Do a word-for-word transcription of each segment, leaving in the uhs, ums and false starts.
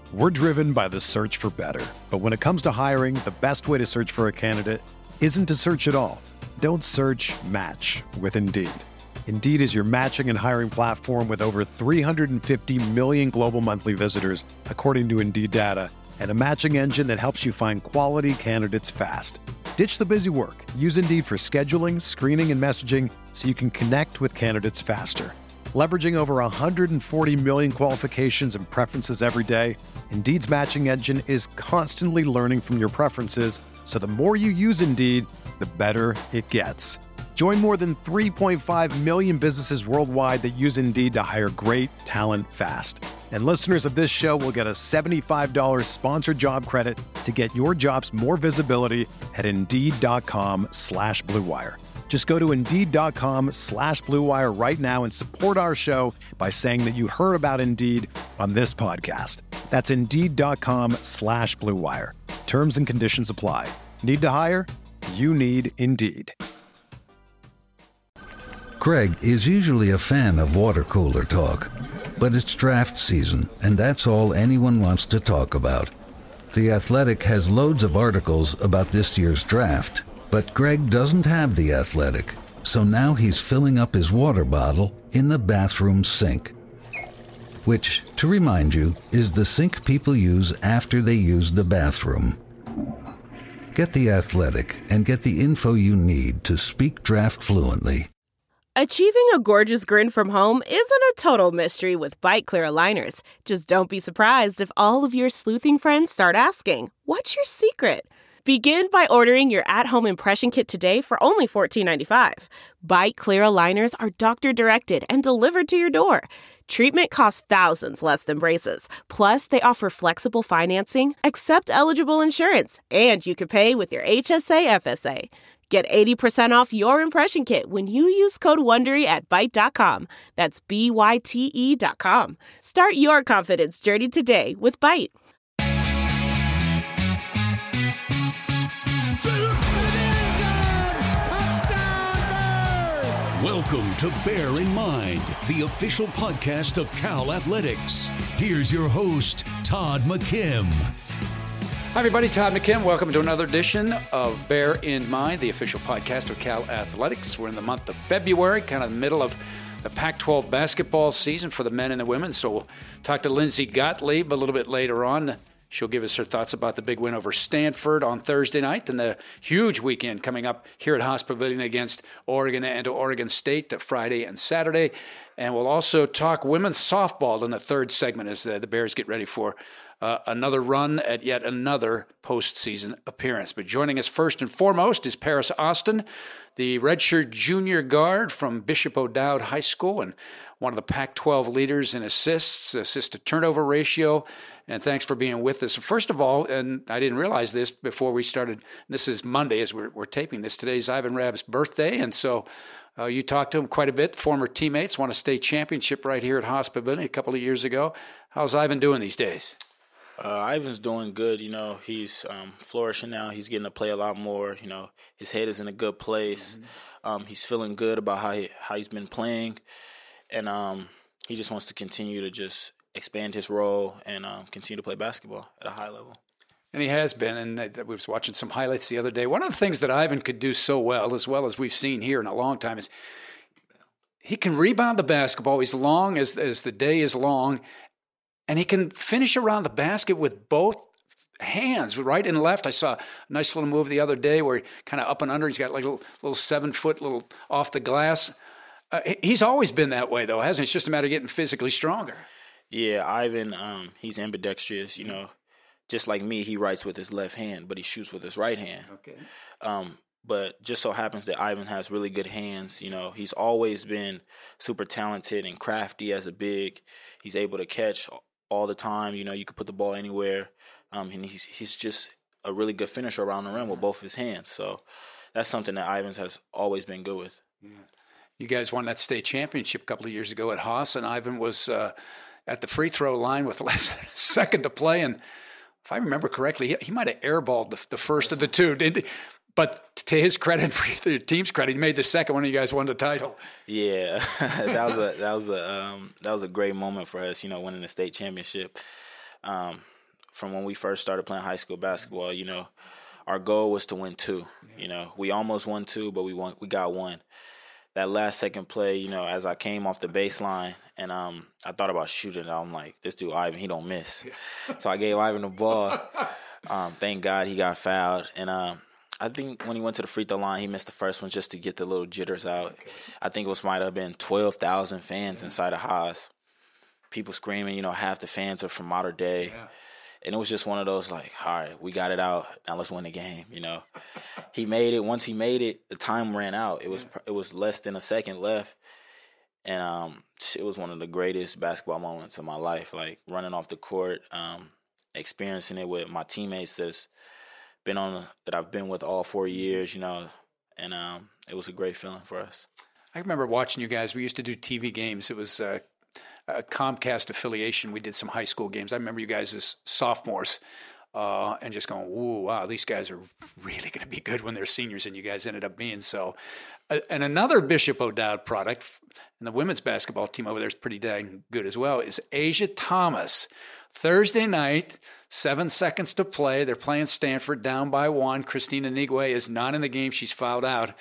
We're driven by the search for better. But when it comes to hiring, the best way to search for a candidate isn't to search at all. Don't search, match with Indeed. Indeed is your matching and hiring platform with over three hundred fifty million global monthly visitors, according to Indeed data, and a matching engine that helps you find quality candidates fast. Ditch the busy work. Use Indeed for scheduling, screening, and messaging so you can connect with candidates faster. Leveraging over one hundred forty million qualifications and preferences every day, Indeed's matching engine is constantly learning from your preferences, so the more you use Indeed, the better it gets. Join more than three point five million businesses worldwide that use Indeed to hire great talent fast. And listeners of this show will get a seventy-five dollars sponsored job credit to get your jobs more visibility at Indeed.com slash Blue Wire. Just go to Indeed.com slash Blue Wire right now and support our show by saying that you heard about Indeed on this podcast. That's Indeed.com slash Blue Wire. Terms and conditions apply. Need to hire? You need Indeed. Craig is usually a fan of water cooler talk, but it's draft season, and that's all anyone wants to talk about. The Athletic has loads of articles about this year's draft, but Greg doesn't have The Athletic, so now he's filling up his water bottle in the bathroom sink. Which, to remind you, is the sink people use after they use the bathroom. Get The Athletic and get the info you need to speak draft fluently. Achieving a gorgeous grin from home isn't a total mystery with Byte Clear aligners. Just don't be surprised if all of your sleuthing friends start asking, "What's your secret?" Begin by ordering your at-home impression kit today for only fourteen ninety-five. Byte Clear aligners are doctor-directed and delivered to your door. Treatment costs thousands less than braces. Plus, they offer flexible financing, accept eligible insurance, and you can pay with your H S A F S A. Get eighty percent off your impression kit when you use code WONDERY at Byte dot com. That's B Y T E dot com. Start your confidence journey today with Byte. Welcome to Bear in Mind, the official podcast of Cal Athletics. Here's your host, Todd McKim. Hi, everybody. Todd McKim. Welcome to another edition of Bear in Mind, the official podcast of Cal Athletics. We're in the month of February, kind of the middle of the Pac twelve basketball season for the men and the women. So we'll talk to Lindsay Gottlieb a little bit later on. She'll give us her thoughts about the big win over Stanford on Thursday night and the huge weekend coming up here at Haas Pavilion against Oregon and Oregon State Friday and Saturday. And we'll also talk women's softball in the third segment as uh, the Bears get ready for Uh, another run at yet another postseason appearance. But joining us first and foremost is Paris Austin, the redshirt junior guard from Bishop O'Dowd High School and one of the Pac twelve leaders in assists, assist-to-turnover ratio. And thanks for being with us. First of all, and I didn't realize this before we started, this is Monday as we're, we're taping this. Today's Ivan Rabb's birthday, and so uh, you talked to him quite a bit. Former teammates, won a state championship right here at Haas Pavilion a couple of years ago. How's Ivan doing these days? Uh, Ivan's doing good. You know, he's um, flourishing now. He's getting to play a lot more. You know, his head is in a good place. Mm-hmm. Um, he's feeling good about how he, how he's been playing, and um, he just wants to continue to just expand his role and um, continue to play basketball at a high level. And he has been, and I was watching some highlights the other day. One of the things that Ivan could do so well, as well as we've seen here in a long time, is he can rebound the basketball as long as, as the day is long, and he can finish around the basket with both hands, right and left. I saw a nice little move the other day where he kind of up and under. He's got like a little, little seven-foot little off the glass. Uh, he's always been that way, though, hasn't he? It's just a matter of getting physically stronger. Yeah, Ivan, um, he's ambidextrous. You know, just like me, he writes with his left hand, but he shoots with his right hand. Okay. Um, but just so happens that Ivan has really good hands. You know, he's always been super talented and crafty as a big. He's able to catch all the time. You know, you could put the ball anywhere. Um, and he's he's just a really good finisher around the rim with both his hands. So that's something that Ivans has always been good with. Yeah. You guys won that state championship a couple of years ago at Haas, and Ivan was uh, at the free throw line with less than a second to play. And if I remember correctly, he, he might have airballed the, the first of the two. Didn't he? But to his credit, for the team's credit, he made the second one. And you guys won the title. Yeah, that was a that was a um, that was a great moment for us. You know, winning the state championship. Um, from when we first started playing high school basketball. You know, our goal was to win two. You know, we almost won two, but we won. We got one. That last second play, you know, as I came off the baseline and um, I thought about shooting, I'm like, this dude Ivan, he don't miss. So I gave Ivan the ball. Um, thank God he got fouled. And um, I think when he went to the free throw line, he missed the first one just to get the little jitters out. Okay. I think it was might have been twelve thousand fans yeah. inside of Haas. People screaming, you know, half the fans are from Mater Dei. Yeah. And it was just one of those like, all right, we got it out. Now let's win the game, you know. He made it. Once he made it, the time ran out. It was yeah. it was less than a second left. And um, it was one of the greatest basketball moments of my life, like running off the court, um, experiencing it with my teammates that's been on that I've been with all four years, you know. And um, it was a great feeling for us. I remember watching you guys. We used to do T V games. It was uh, a Comcast affiliation. We did some high school games. I remember you guys as sophomores uh, and just going, "Ooh, wow, these guys are really going to be good when they're seniors," and you guys ended up being so. Uh, and another Bishop O'Dowd product, and the women's basketball team over there is pretty dang good as well, is Asia Thomas. Thursday night, seven seconds to play. They're playing Stanford down by one. Christina Nigwe is not in the game. She's fouled out.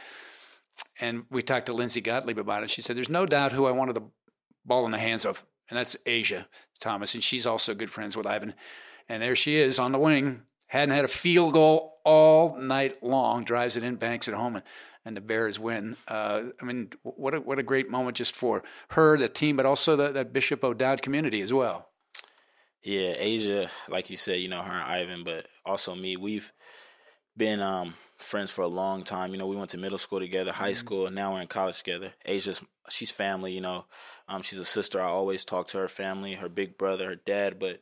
And we talked to Lindsay Gottlieb about it. She said, there's no doubt who I wanted the ball in the hands of, and that's Asia Thomas. And she's also good friends with Ivan. And there she is on the wing. Hadn't had a field goal all night long. Drives it in, banks it home, and, and the Bears win. Uh, I mean, what a, what a great moment just for her, the team, but also the, that Bishop O'Dowd community as well. Yeah, Asia, like you said, you know, her and Ivan, but also me, we've been um, friends for a long time. You know, we went to middle school together, high mm-hmm. school, and now we're in college together. Asia's, she's family, you know. Um, she's a sister. I always talk to her family, her big brother, her dad, but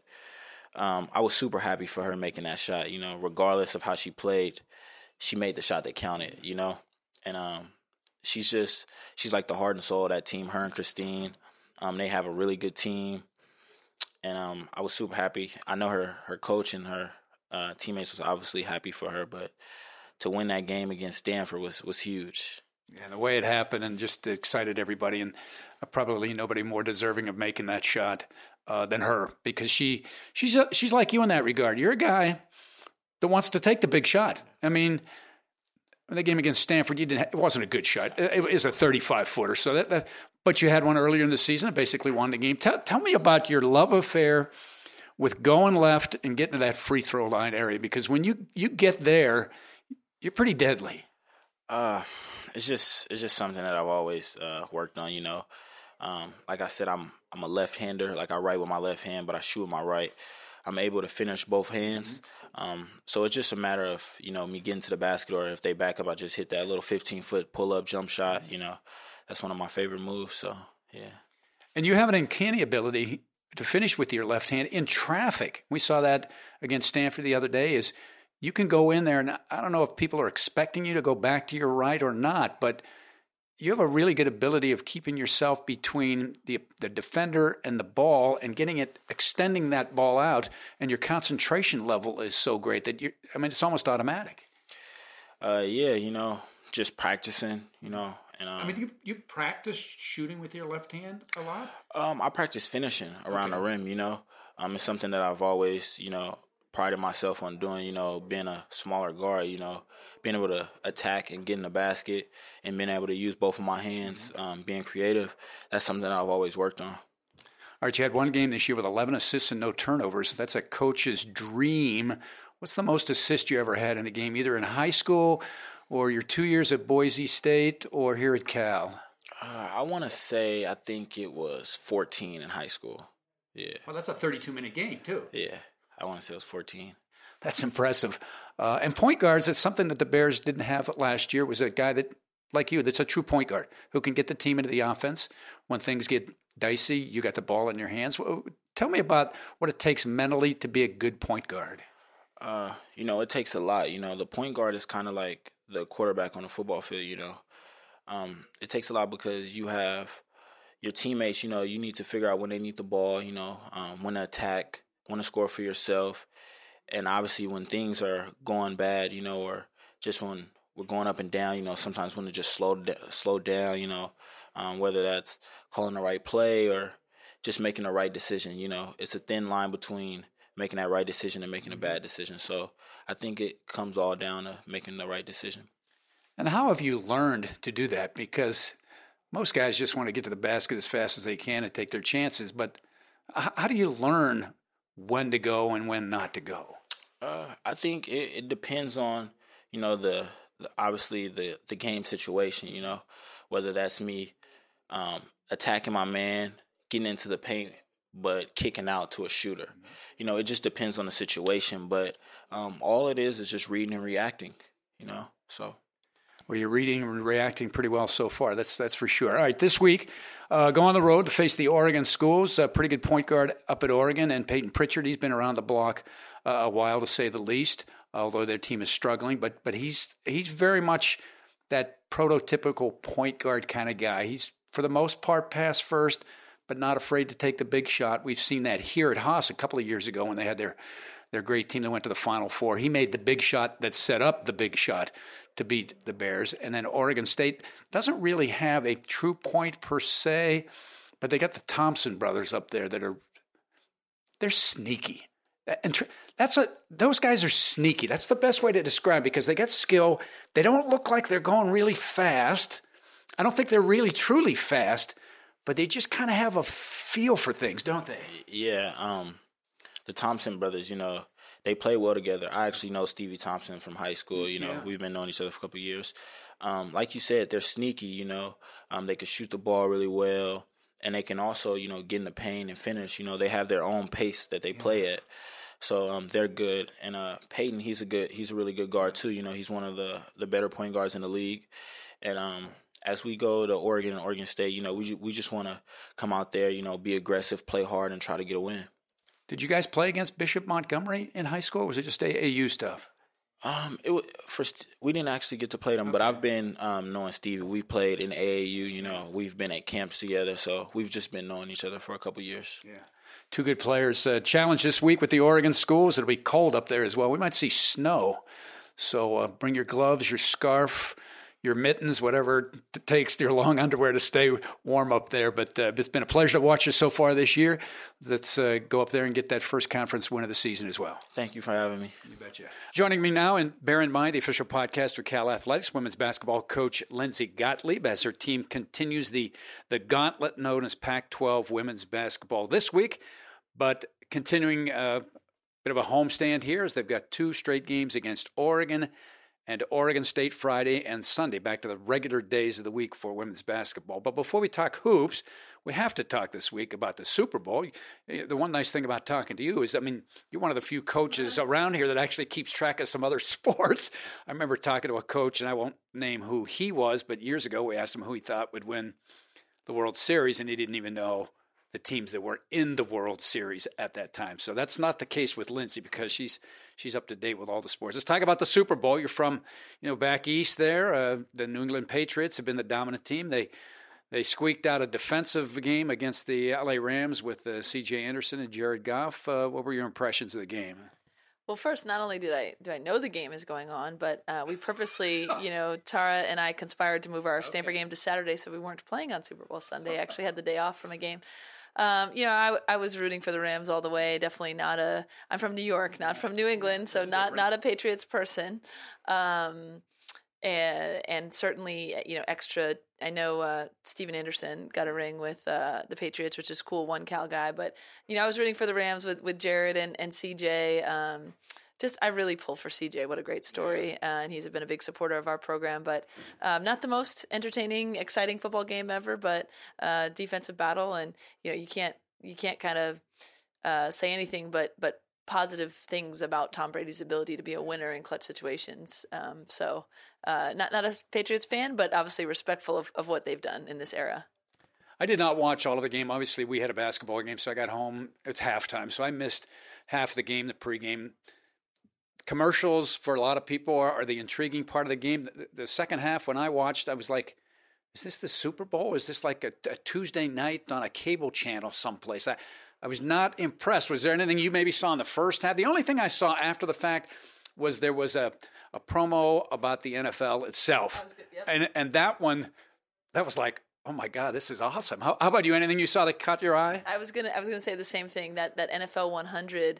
um, I was super happy for her making that shot, you know, regardless of how she played. She made the shot that counted, you know. And um, she's just, she's like the heart and soul of that team, her and Christine. Um, they have a really good team. And um, I was super happy. I know her her coach and her uh, teammates was obviously happy for her, but to win that game against Stanford was, was huge. Yeah, the way it happened and just excited everybody, and probably nobody more deserving of making that shot uh, than her, because she she's a, she's like you in that regard. You're a guy that wants to take the big shot. I mean, the game against Stanford, you didn't. It wasn't a good shot. It was a thirty-five footer, so that. that But you had one earlier in the season that basically won the game. Tell, tell me about your love affair with going left and getting to that free throw line area, because when you, you get there, you're pretty deadly. Uh, it's just it's just something that I've always uh, worked on. You know, um, like I said, I'm I'm a left-hander. Like I write with my left hand, but I shoot with my right. I'm able to finish both hands. Um, so it's just a matter of, you know, me getting to the basket, or if they back up, I just hit that little fifteen-foot pull-up jump shot, you know. That's one of my favorite moves, so, yeah. And you have an uncanny ability to finish with your left hand in traffic. We saw that against Stanford the other day, is you can go in there, and I don't know if people are expecting you to go back to your right or not, but you have a really good ability of keeping yourself between the the defender and the ball and getting it, extending that ball out, and your concentration level is so great that you I mean, it's almost automatic. Uh, yeah, you know, just practicing, you know. And, um, I mean, you you practice shooting with your left hand a lot? Um, I practice finishing around okay. the rim, you know. Um, it's something that I've always, you know, prided myself on doing, you know, being a smaller guard, you know, being able to attack and get in the basket and being able to use both of my hands, um, being creative. That's something that I've always worked on. All right, you had one game this year with eleven assists and no turnovers. That's a coach's dream. What's the most assists you ever had in a game, either in high school or your two years at Boise State or here at Cal? Uh, I want to say I think it was fourteen in high school. Yeah. Well, that's a thirty-two minute game, too. Yeah. I want to say it was fourteen. That's impressive. Uh, and point guards, it's something that the Bears didn't have last year, was a guy that, like you, that's a true point guard who can get the team into the offense. When things get dicey, you got the ball in your hands. Tell me about what it takes mentally to be a good point guard. Uh, you know, it takes a lot. You know, the point guard is kind of like the quarterback on the football field, you know. Um, it takes a lot because you have your teammates, you know, you need to figure out when they need the ball, you know, um, when to attack, when to score for yourself. And obviously when things are going bad, you know, or just when we're going up and down, you know, sometimes when to just slow, slow down, you know, um, whether that's calling the right play or just making the right decision, you know. It's a thin line between making that right decision and making a bad decision. So I think it comes all down to making the right decision. And how have you learned to do that? Because most guys just want to get to the basket as fast as they can and take their chances. But how do you learn when to go and when not to go? Uh, I think it, it depends on, you know, the, the obviously the, the game situation, you know, whether that's me um, attacking my man, getting into the paint, but kicking out to a shooter. Mm-hmm. You know, it just depends on the situation. But um, all it is is just reading and reacting, you know, so. Well, you're reading and reacting pretty well so far. That's that's for sure. All right, this week, uh, go on the road to face the Oregon schools. A pretty good point guard up at Oregon, and Peyton Pritchard. He's been around the block uh, a while, to say the least. Although their team is struggling, but but he's he's very much that prototypical point guard kind of guy. He's for the most part pass first, but not afraid to take the big shot. We've seen that here at Haas a couple of years ago when they had their their great team that went to the Final Four. He made the big shot that set up the big shot to beat the Bears. And then Oregon State doesn't really have a true point per se, but they got the Thompson brothers up there that are, they're sneaky. And that's a, those guys are sneaky. That's the best way to describe it, because they got skill. They don't look like they're going really fast. I don't think they're really truly fast, but they just kind of have a feel for things, don't they? Yeah. Um, the Thompson brothers, you know, they play well together. I actually know Stevie Thompson from high school. You know, yeah. We've been knowing each other for a couple of years. Um, like you said, they're sneaky, you know. Um, they can shoot the ball really well, and they can also, you know, get in the paint and finish. You know, they have their own pace that they yeah. play at. So um, they're good. And uh, Peyton, he's a good, he's a really good guard too. You know, he's one of the, the better point guards in the league. And um, as we go to Oregon and Oregon State, you know, we we just want to come out there, you know, be aggressive, play hard, and try to get a win. Did you guys play against Bishop Montgomery in high school, or was it just A A U stuff? Um, it was, first we didn't actually get to play them, okay. But I've been um, knowing Stevie. We played in A A U. You know, we've been at camps together, so we've just been knowing each other for a couple of years. Yeah, two good players. Uh, challenge this week with the Oregon schools. It'll be cold up there as well. We might see snow, so uh, bring your gloves, your scarf, your mittens, whatever it takes, your long underwear to stay warm up there. But uh, it's been a pleasure to watch you so far this year. Let's uh, go up there and get that first conference win of the season as well. Thank you for having me. You betcha. Joining me now, and bear in mind, the official podcast for Cal Athletics, women's basketball coach Lindsay Gottlieb, as her team continues the, the gauntlet known as Pac twelve women's basketball this week. But continuing a bit of a homestand here, as they've got two straight games against Oregon and Oregon State Friday and Sunday, back to the regular days of the week for women's basketball. But before we talk hoops, we have to talk this week about the Super Bowl. The one nice thing about talking to you is, I mean, you're one of the few coaches around here that actually keeps track of some other sports. I remember talking to a coach, and I won't name who he was, but years ago we asked him who he thought would win the World Series, and he didn't even know the teams that were in the World Series at that time. So that's not the case with Lindsay, because she's she's up to date with all the sports. Let's talk about the Super Bowl. You're from, you know, back east there. Uh, the New England Patriots have been the dominant team. They they squeaked out a defensive game against the L A Rams with uh, C J Anderson and Jared Goff. Uh, what were your impressions of the game? Well, first, not only did I do I know the game is going on, but uh, we purposely, you know, Tara and I conspired to move our okay. Stanford game to Saturday, so we weren't playing on Super Bowl Sunday. I actually had the day off from a game. Um, you know, I, I was rooting for the Rams all the way. Definitely not a. I'm from New York, not from New England, so not not a Patriots person. Um, and, and certainly, you know, extra. I know uh, Steven Anderson got a ring with uh, the Patriots, which is cool. One Cal guy, but you know, I was rooting for the Rams with, with Jared and and C J. Um, Just, I really pull for C J. What a great story. Uh, and he's been a big supporter of our program. But um, not the most entertaining, exciting football game ever, but uh, defensive battle. And, you know, you can't you can't kind of uh, say anything but but positive things about Tom Brady's ability to be a winner in clutch situations. Um, so uh, not, not a Patriots fan, but obviously respectful of, of what they've done in this era. I did not watch all of the game. Obviously, we had a basketball game, so I got home. It's halftime, so I missed half the game, the pregame. Commercials for a lot of people are, are the intriguing part of the game. The, the second half, when I watched, I was like, is this the Super Bowl? Is this like a, a Tuesday night on a cable channel someplace? I, I was not impressed. Was there anything you maybe saw in the first half? The only thing I saw after the fact was there was a, a promo about the N F L itself. That was good, yep. And and that one, that was like, oh my God, this is awesome. How, how about you? Anything you saw that caught your eye? I was gonna I was gonna say the same thing. That that N F L one hundred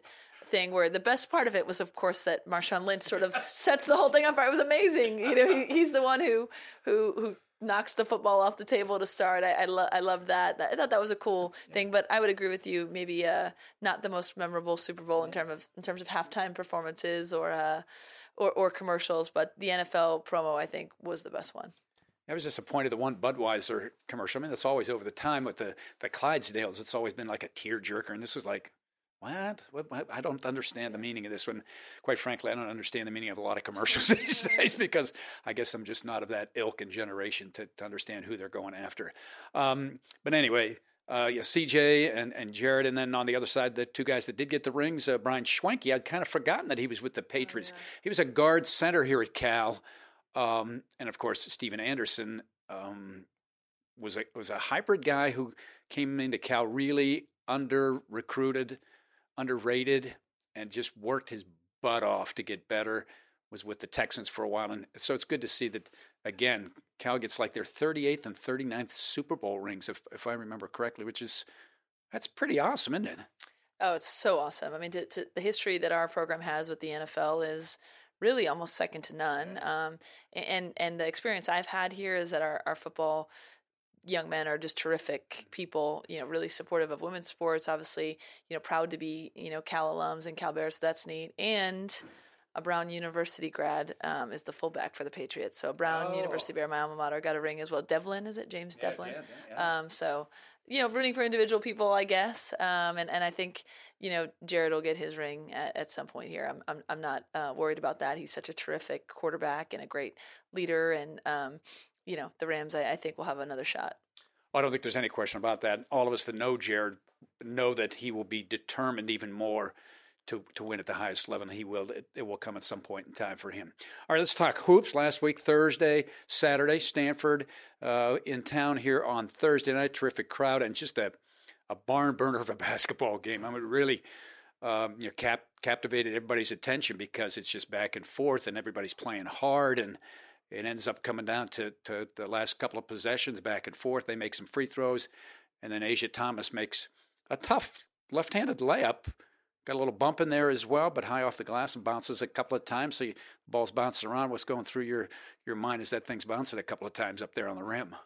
thing where the best part of it was, of course, that Marshawn Lynch sort of sets the whole thing up. It was amazing. You know, he, he's the one who who who knocks the football off the table to start. I I, lo- I love that. I thought that was a cool thing. But I would agree with you. Maybe uh, not the most memorable Super Bowl in terms of in terms of halftime performances or uh, or, or commercials. But the N F L promo, I think, was the best one. I was disappointed the one Budweiser commercial. I mean, that's always over the time with the, the Clydesdales. It's always been like a tearjerker. And this was like, what? what? I don't understand the meaning of this one. Quite frankly, I don't understand the meaning of a lot of commercials these days because I guess I'm just not of that ilk and generation to, to understand who they're going after. Um, but anyway, uh, yeah, C J and, and Jared. And then on the other side, the two guys that did get the rings, uh, Brian Schwenke. I'd kind of forgotten that he was with the Patriots. Oh, yeah. He was a guard center here at Cal. Um, and of course, Steven Anderson um, was a was a hybrid guy who came into Cal really under recruited, underrated, and just worked his butt off to get better. Was with the Texans for a while, and so it's good to see that again. Cal gets like their thirty-eighth and thirty-ninth Super Bowl rings, if if I remember correctly, which is that's pretty awesome, isn't it? Oh, it's so awesome. I mean, to, to, the history that our program has with the N F L is really almost second to none. Um, and, and the experience I've had here is that our, our football young men are just terrific people, you know, really supportive of women's sports, obviously, you know, proud to be, you know, Cal alums and Cal Bears. So that's neat. And a Brown University grad um, is the fullback for the Patriots. So a Brown oh. University Bear, my alma mater, got a ring as well. Devlin, is it? James yeah, Devlin? Yeah, yeah. Um, so, you know, rooting for individual people, I guess. Um, and, and I think, you know, Jared will get his ring at, at some point here. I'm I'm, I'm not uh, worried about that. He's such a terrific quarterback and a great leader. And, um, you know, the Rams, I, I think, will have another shot. Well, I don't think there's any question about that. All of us that know Jared know that he will be determined even more to to win at the highest level. He will. It, it will come at some point in time for him. All right, let's talk hoops. Last week, Thursday, Saturday, Stanford uh, in town here on Thursday night. Terrific crowd and just a, a barn burner of a basketball game. I mean, really um, you know, cap, captivated everybody's attention because it's just back and forth and everybody's playing hard and it ends up coming down to, to the last couple of possessions back and forth. They make some free throws and then Asia Thomas makes a tough left-handed layup. Got a little bump in there as well, but high off the glass and bounces a couple of times. So you, the ball's bouncing around. What's going through your, your mind is that thing's bouncing a couple of times up there on the rim.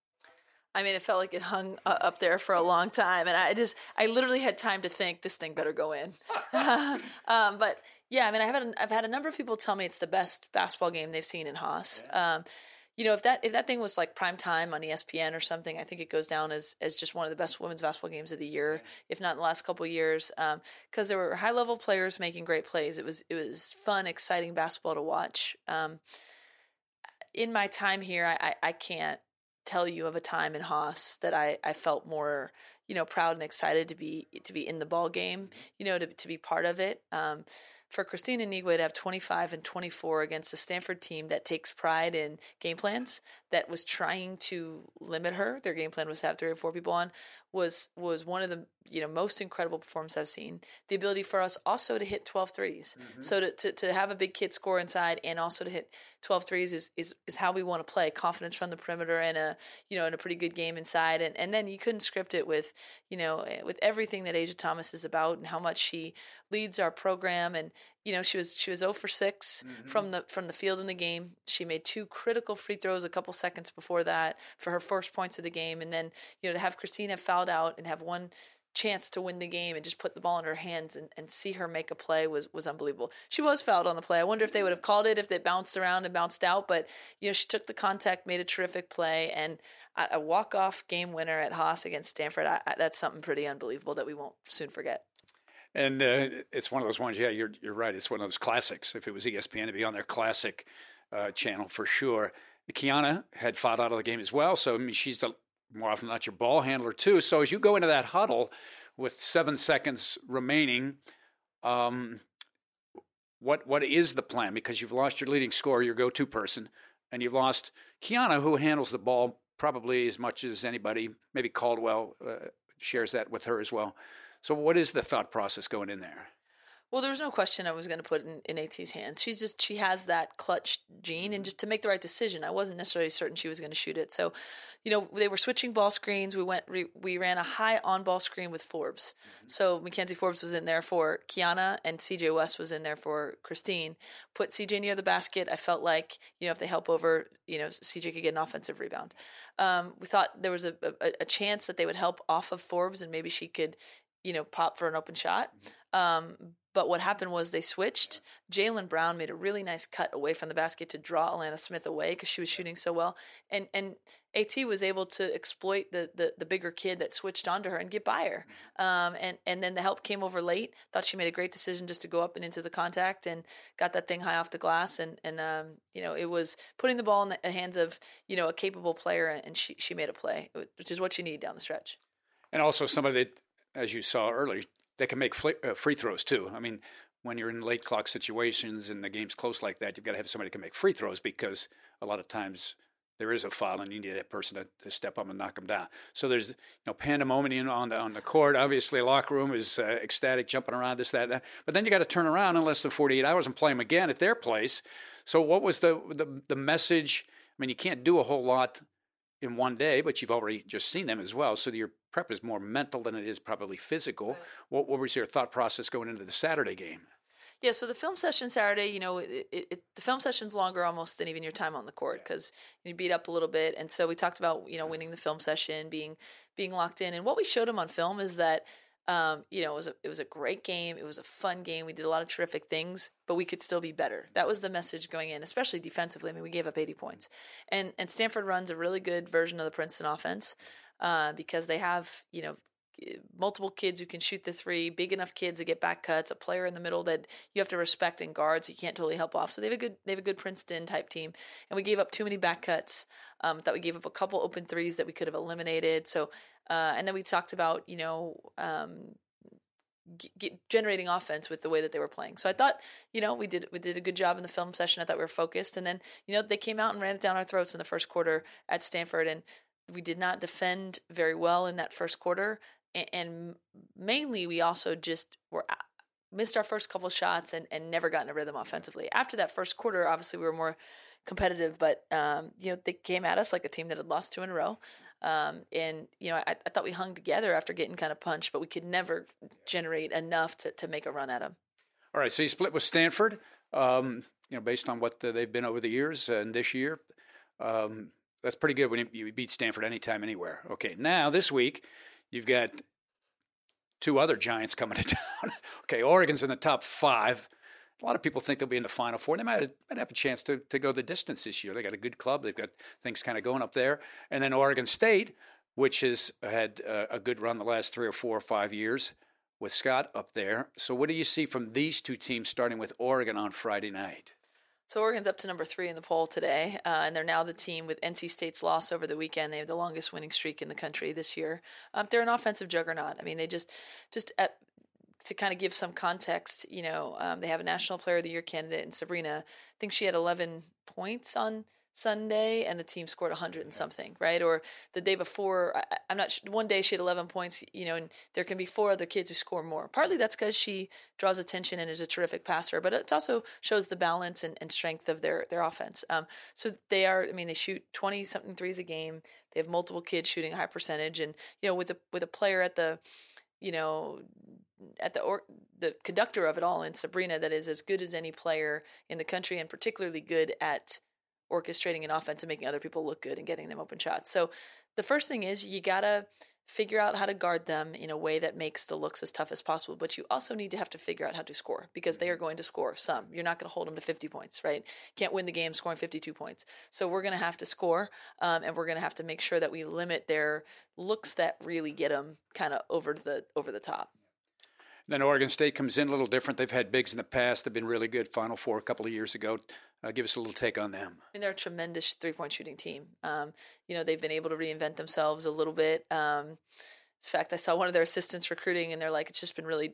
I mean, it felt like it hung uh, up there for a long time. And I just, I literally had time to think this thing better go in. um, but yeah, I mean, I've had, a, I've had a number of people tell me it's the best basketball game they've seen in Haas. Yeah. Um, You know, if that if that thing was like prime time on E S P N or something, I think it goes down as as just one of the best women's basketball games of the year, if not in the last couple of years. Because um, there were high level players making great plays. It was it was fun, exciting basketball to watch. Um, in my time here, I, I can't tell you of a time in Haas that I, I felt more, you know, proud and excited to be to be in the ball game, you know, to to be part of it. Um, For Christina Nigwe to have twenty-five and twenty-four against a Stanford team that takes pride in game plans, that was trying to limit her, their game plan was to have three or four people on, was was one of the you know most incredible performances I've seen. The ability for us also to hit twelve threes. Mm-hmm. So to, to to have a big kid score inside and also to hit twelve threes is, is, is how we want to play. Confidence from the perimeter and a you know and a pretty good game inside. And and then you couldn't script it with you know with everything that Asia Thomas is about and how much she leads our program. And you know she was she was zero for six mm-hmm. from the from the field in the game. She made two critical free throws a couple seconds before that for her first points of the game. And then you know to have Christina fouled out and have one chance to win the game and just put the ball in her hands and, and see her make a play was was unbelievable. She was fouled on the play. I wonder if they would have called it if they bounced around and bounced out, but you know she took the contact, made a terrific play, and a, a walk-off game winner at Haas against Stanford. I, I, that's something pretty unbelievable that we won't soon forget. And uh, it's one of those ones, yeah, you're you're right. It's one of those classics. If it was E S P N, it'd be on their classic uh, channel for sure. Kiana had fouled out of the game as well, so I mean, she's the more often than not your ball handler too. So as you go into that huddle with seven seconds remaining, um, what what is the plan? Because you've lost your leading scorer, your go-to person, and you've lost Kiana, who handles the ball probably as much as anybody. Maybe Caldwell uh, shares that with her as well. So what is the thought process going in there? Well, there was no question I was going to put it in, in AT's hands. She's just, she has that clutch gene, and just to make the right decision, I wasn't necessarily certain she was going to shoot it. So, you know, they were switching ball screens. We went, we, we ran a high on ball screen with Forbes. Mm-hmm. So Mackenzie Forbes was in there for Kiana, and C J West was in there for Christine. Put C J near the basket. I felt like, you know, if they help over, you know, C J could get an offensive rebound. Um, we thought there was a, a, a chance that they would help off of Forbes, and maybe she could, you know, pop for an open shot. Um, but what happened was they switched. Jaylen Brown made a really nice cut away from the basket to draw Alana Smith away because she was shooting so well. And and AT was able to exploit the, the, the bigger kid that switched onto her and get by her. Um, and, and then the help came over late. Thought she made a great decision just to go up and into the contact and got that thing high off the glass. And, and um, you know, it was putting the ball in the hands of, you know, a capable player, and she, she made a play, which is what you need down the stretch. And also somebody that, as you saw earlier, they can make free throws too. I mean, when you're in late clock situations and the game's close like that, you've got to have somebody who can make free throws, because a lot of times there is a foul and you need that person to, to step up and knock them down. So there's, you know, pandemonium on the on the court. Obviously, locker room is uh, ecstatic, jumping around, this, that, that. But then you got to turn around in less than forty-eight hours and play them again at their place. So what was the the, the message? I mean, you can't do a whole lot in one day, but you've already just seen them as well. So your prep is more mental than it is probably physical. Right. What, what was your thought process going into the Saturday game? Yeah, so the film session Saturday, you know, it, it, it, the film session's longer almost than even your time on the court, because you beat up a little bit. And so we talked about, you know, winning the film session, being being locked in. And what we showed them on film is that, um, you know, it was a, it was a great game. It was a fun game. We did a lot of terrific things, but we could still be better. That was the message going in, especially defensively. I mean, we gave up eighty points. And and Stanford runs a really good version of the Princeton offense uh, because they have, you know, multiple kids who can shoot the three, big enough kids to get back cuts, a player in the middle that you have to respect and guard, so you can't totally help off. So they have a good they have a good Princeton type team. And we gave up too many back cuts. Um, thought we gave up a couple open threes that we could have eliminated. So uh, and then we talked about, you know, um, g- get, generating offense with the way that they were playing. So I thought, you know, we did we did a good job in the film session. I thought we were focused. And then, you know, they came out and ran it down our throats in the first quarter at Stanford, and we did not defend very well in that first quarter. And mainly, we also just were missed our first couple shots and, and never got in a rhythm offensively. After that first quarter, obviously, we were more competitive, but um, you know, they came at us like a team that had lost two in a row. Um, and you know, I, I thought we hung together after getting kind of punched, but we could never generate enough to, to make a run at them. All right, so you split with Stanford. Um, you know, based on what the, they've been over the years uh, and this year, um, that's pretty good when you, you beat Stanford anytime, anywhere. Okay, now this week, you've got two other giants coming to town. Okay, Oregon's in the top five. A lot of people think they'll be in the Final Four. They might, might have a chance to, to go the distance this year. They got a good club. They've got things kind of going up there. And then Oregon State, which has had a, a good run the last three or four or five years with Scott up there. So what do you see from these two teams, starting with Oregon on Friday night? So Oregon's up to number three in the poll today, uh, and they're now the team with N C State's loss over the weekend. They have the longest winning streak in the country this year. Um, they're an offensive juggernaut. I mean, they just, just at, to kind of give some context, you know, um, they have a National Player of the Year candidate in Sabrina. I think she had eleven points on Sunday, and the team scored one hundred and something, right? Or the day before, I, I'm not sure, one day she had eleven points, you know, and there can be four other kids who score more. Partly that's because she draws attention and is a terrific passer, but it also shows the balance and, and strength of their, their offense. Um, so they are, I mean, they shoot twenty-something threes a game. They have multiple kids shooting a high percentage, and, you know, with a, with a player at the, you know, at the or, the conductor of it all in Sabrina that is as good as any player in the country, and particularly good at orchestrating an offense and making other people look good and getting them open shots. So the first thing is you got to figure out how to guard them in a way that makes the looks as tough as possible. But you also need to have to figure out how to score, because they are going to score some. You're not going to hold them to fifty points, right? Can't win the game scoring fifty-two points. So we're going to have to score, um, and we're going to have to make sure that we limit their looks that really get them kind of over the over the top. Then Oregon State comes in a little different. They've had bigs in the past. They've been really good. Final Four a couple of years ago. Uh, give us a little take on them. I mean, they're a tremendous three-point shooting team. Um, you know, they've been able to reinvent themselves a little bit. Um, in fact, I saw one of their assistants recruiting, and they're like, it's just been really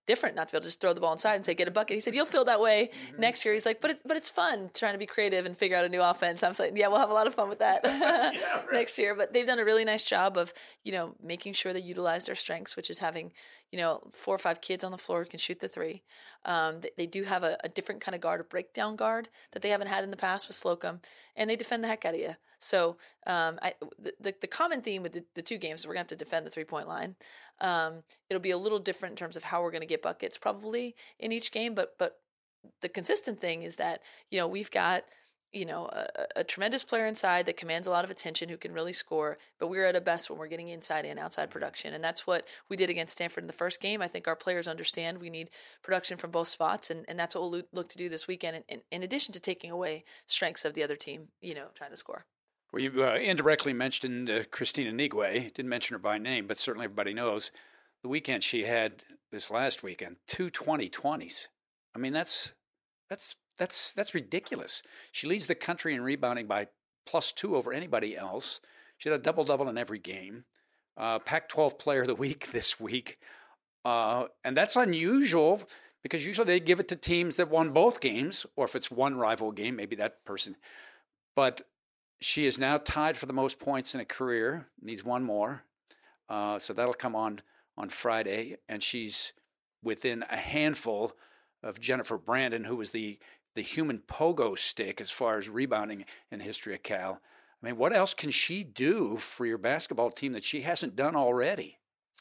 different not to be able to just throw the ball inside and say, get a bucket. He said, you'll feel that way mm-hmm. next year. He's like, but it's, but it's fun trying to be creative and figure out a new offense. I'm like, yeah, we'll have a lot of fun with that yeah, right. next year. But they've done a really nice job of, you know, making sure they utilize their strengths, which is having, you know, four or five kids on the floor who can shoot the three. Um, they, they do have a, a different kind of guard, a breakdown guard that they haven't had in the past with Slocum, and they defend the heck out of you. So um, I, the, the common theme with the, the two games is we're going to have to defend the three-point line. Um, it'll be a little different in terms of how we're going to get buckets probably in each game, but but the consistent thing is that, you know, we've got, you know, a, a tremendous player inside that commands a lot of attention who can really score, but we're at our best when we're getting inside and outside production. And that's what we did against Stanford in the first game. I think our players understand we need production from both spots, and, and that's what we'll look to do this weekend, in, in, in addition to taking away strengths of the other team, you know, trying to score. Well, you uh, indirectly mentioned uh, Christina Nigwe. Didn't mention her by name, but certainly everybody knows the weekend she had this last weekend, two twenty twenties. I mean, that's that's that's that's ridiculous. She leads the country in rebounding by plus two over anybody else. She had a double-double in every game. Uh, Pac twelve Player of the Week this week. Uh, and that's unusual because usually they give it to teams that won both games, or if it's one rival game, maybe that person. But she is now tied for the most points in a career, needs one more. Uh, so that'll come on on Friday. And she's within a handful of Jennifer Brandon, who was the, the human pogo stick as far as rebounding in the history of Cal. I mean, what else can she do for your basketball team that she hasn't done already?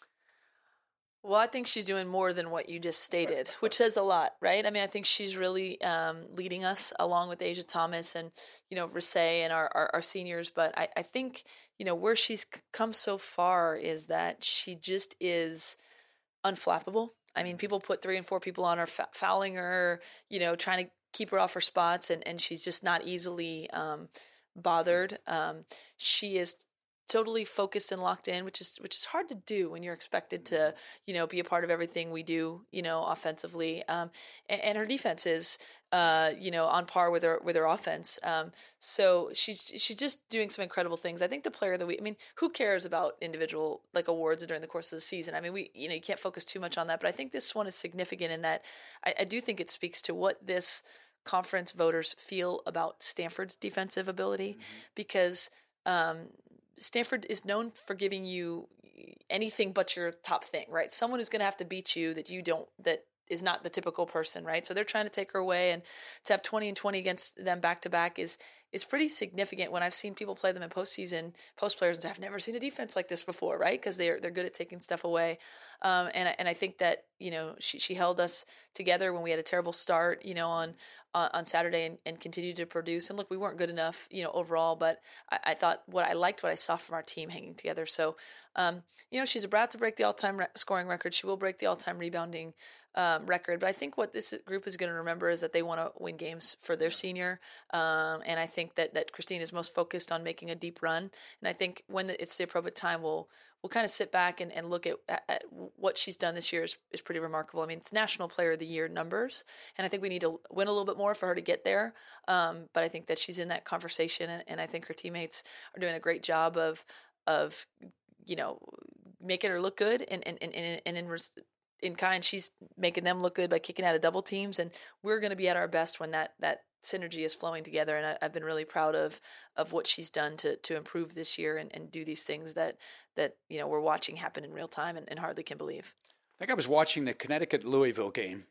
Well, I think she's doing more than what you just stated, which says a lot, right? I mean, I think she's really um, leading us along with Asia Thomas and, you know, Rasay and our, our, our seniors. But I, I think, you know, where she's come so far is that she just is unflappable. I mean, people put three and four people on her, f- fouling her, you know, trying to keep her off her spots, and, and she's just not easily um, bothered. Um, she is totally focused and locked in, which is which is hard to do when you're expected to, you know, be a part of everything we do, you know, offensively. Um, and, and her defense is, uh, you know, on par with her with her offense. Um, so she's she's just doing some incredible things. I think the player of the week. I mean, who cares about individual like awards during the course of the season? I mean, we you know you can't focus too much on that. But I think this one is significant in that I, I do think it speaks to what this conference voters feel about Stanford's defensive ability, mm-hmm. because um, Stanford is known for giving you anything but your top thing, right? Someone who's going to have to beat you that you don't, that is not the typical person, right? So they're trying to take her away, and to have twenty and twenty against them back to back is is pretty significant. When I've seen people play them in postseason, post players, and say, I've never seen a defense like this before, right? Because they're they're good at taking stuff away, um, and and I think that you know she she held us together when we had a terrible start, you know, on uh, on Saturday, and, and continued to produce. And look, we weren't good enough, you know, overall, but I, I thought what I liked what I saw from our team hanging together. So, um, you know, she's about to break the all time re- scoring record. She will break the all time rebounding Um, record. But I think what this group is going to remember is that they want to win games for their senior. Um, and I think that, that Christine is most focused on making a deep run. And I think when the, it's the appropriate time, we'll we'll kind of sit back and, and look at, at, at what she's done this year is, is pretty remarkable. I mean, it's National Player of the Year numbers, and I think we need to win a little bit more for her to get there. Um, but I think that she's in that conversation, and, and I think her teammates are doing a great job of of you know making her look good, and and and, and in res- in kind, she's making them look good by kicking out of double teams, and we're going to be at our best when that, that synergy is flowing together. And I, I've been really proud of, of what she's done to, to improve this year and, and do these things that, that, you know, we're watching happen in real time and, and hardly can believe. I think I was watching the Connecticut Louisville game,